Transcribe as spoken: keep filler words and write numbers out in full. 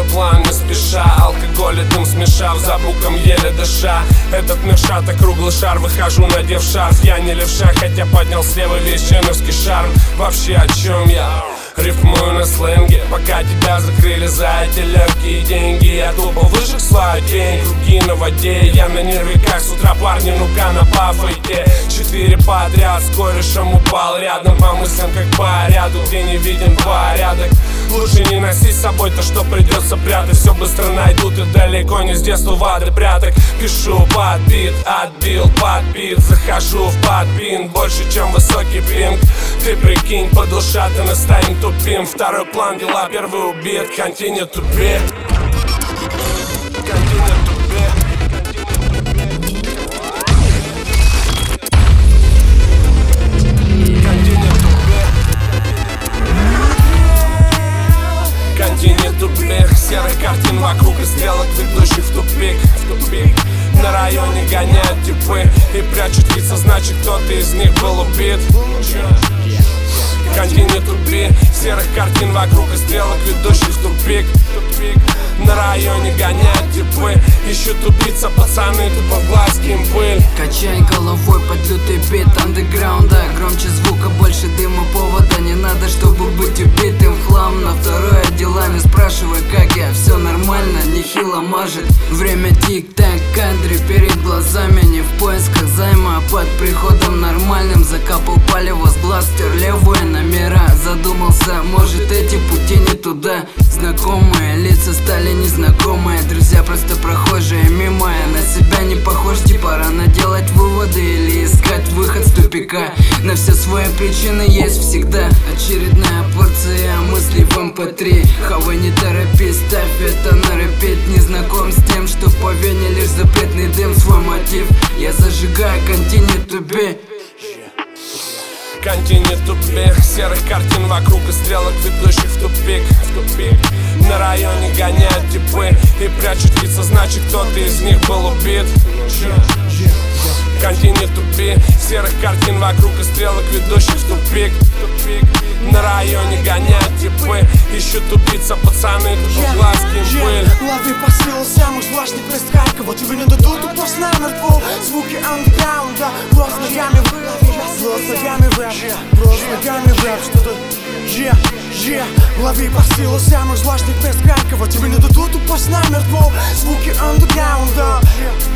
мой план не спеша. Алкоголь и дым смешав, за буком еле дыша. Этот мир шата, круглый шар, выхожу, надев шарф. Я не левша, хотя поднял слева весь чемерский шарм. Вообще о чем я? Рифмую на сленге, пока тебя закрыли за эти легкие деньги. Я тупо выжег свою тень, круги на воде. Я на нервиках с утра, парни, ну-ка на пафайте. Четыре подряд, с корешем упал рядом. По мыслям как по ряду, где не виден порядок. Лучше не носить с собой то, что придется прятать. Все быстро найдут и далеко не с детства в ады пряток. Пишу подбит, отбил подбит. Захожу в подбин, больше чем высокий пинг. Ты прикинь, подушаты настоим тупим. Второй план, дела первый убит. Continue to be. Continue to be. Continue to be. Continue to be. Серых картин вокруг и стрелок, ведущих в тупик. В тупик. На районе гоняют типы и прячут лица, значит кто-то из них был убит. Continue to be. Серых картин вокруг и стрелок, ведущих в тупик. На районе гоняют типы, ищут убийца, пацаны, тупо в глазки им пыль. Качай головой под лютый бит андеграунда. Громче звука, больше дыма, повода не надо, чтобы быть убитым в хлам. На второе делами спрашивай, как я, все нормально, нехило мажет. Время тик-так, кадри перед глазами. Не в поисках займа, а под приходом нормальным. Закапал палево с глаз, стер левые номера. Задумался, может эти пути не туда. Знакомые лица стали незнакомые. Друзья просто прохожие мимо. Я на себя не похож, типа рано делать выводы или искать выход с тупика. На все свои причины есть всегда очередная порция мыслей в эм пэ три. Хавай, не торопись, ставь это на репит. Не знаком с тем, что по вене лишь запретный дым. Свой мотив я зажигаю, continue to be. Continue to be. Серых картин вокруг и стрелок, ведущих в тупик. В тупик. На районе гоняют типы и прячут лица, значит кто-то из них был убит. Continue to be. Серых картин вокруг и стрелок, ведущих в тупик. На районе гоняют типы, ищут убийца, пацаны, тут в глазки им пыль. Лови посыл самых злачных мест Харькова. Тебе не дадут упасть на мертву. Звуки андеграунда, просто ногами в рэп. Просто ногами в рэп, просто ногами в рэп. Что-то, yeah, yeah. Лови посыл самых злачных мест Харькова. Тебе не дадут упасть на мертву. Звуки андеграунда.